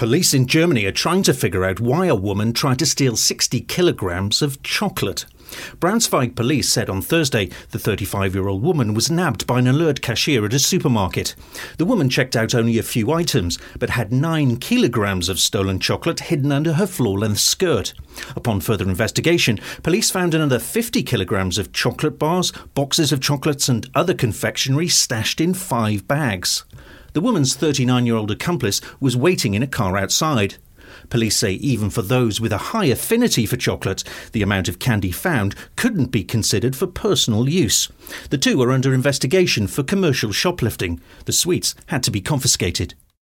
Police in Germany are trying to figure out why a woman tried to steal 60 kilograms of chocolate. Braunschweig police said on Thursday the 35-year-old woman was nabbed by an alert cashier at a supermarket. The woman checked out only a few items, but had 9 kilograms of stolen chocolate hidden under her floor-length skirt. Upon further investigation, police found another 50 kilograms of chocolate bars, boxes of chocolates and other confectionery stashed in 5 bags. The woman's 39-year-old accomplice was waiting in a car outside. Police say even for those with a high affinity for chocolate, the amount of candy found couldn't be considered for personal use. The two are under investigation for commercial shoplifting. The sweets had to be confiscated.